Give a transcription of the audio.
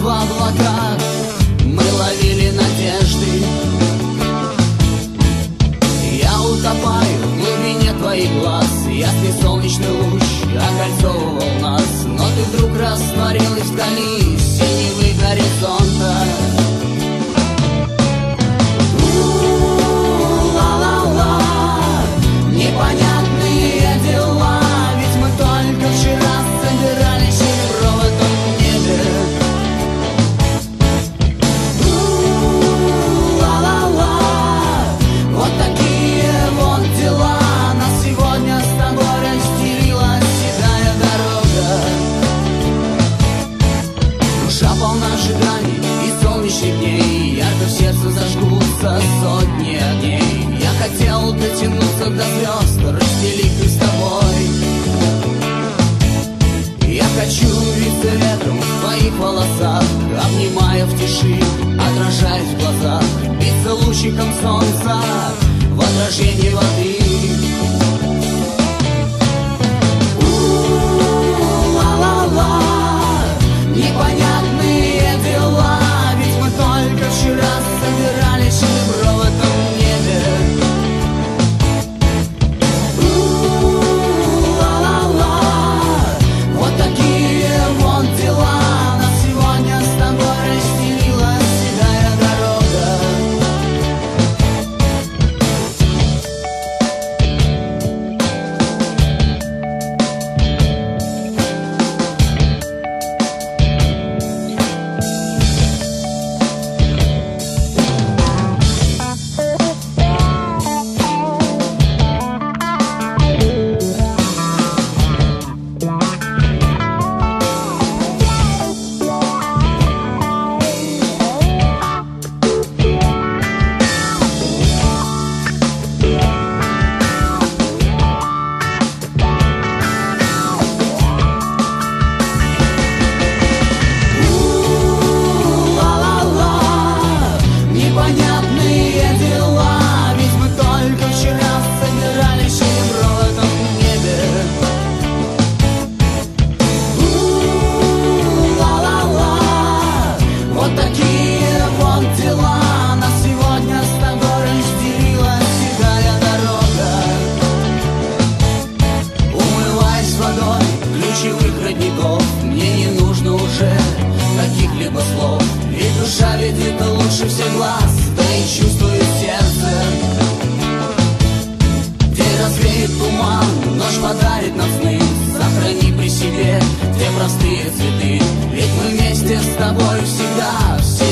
в облаках мы ловили надежды. Я утопаю в глубине твоих глаз, ясный солнечный луч окольцовывал нас, но ты вдруг растворилась вдали синевы горизонта. Ла-ла-ла, непонятные дела, ведь мы только вчера собирали серебро в этом небе. Ла-ла-ла, вот такие вот дела, нас сегодня с тобой разделила седая дорога. Душа полна ожиданий и солнечных дней, ярко в сердце зажгутся сотни огней. Я хотел дотянуться до звезд, разделить их с тобой. Я хочу виться ветром в твоих волосах, обнимая в тиши, отражаясь в глазах, биться лучиком солнца в отражении воды. Ла-ла-ла, непонятные дела, ведь мы только вчера собирали серебро в этом небе. Ла-ла-ла, вот такие вот дела, нас сегодня с тобой разделила седая дорога. Непонятные дела, ведь мы только вчера собирали серебро в этом небе. Ла-ла-ла, вот такие вот дела, нас сегодня с тобой разделила седая дорога. Умываясь водой ключевых родников, мне не нужно уже каких-либо слов, ведь душа видит лучше всех глаз, да и чувствует сердце. День развеет туман, ночь подарит нам сны, сохрани при себе те простые цветы, ведь мы вместе с тобой всегда, все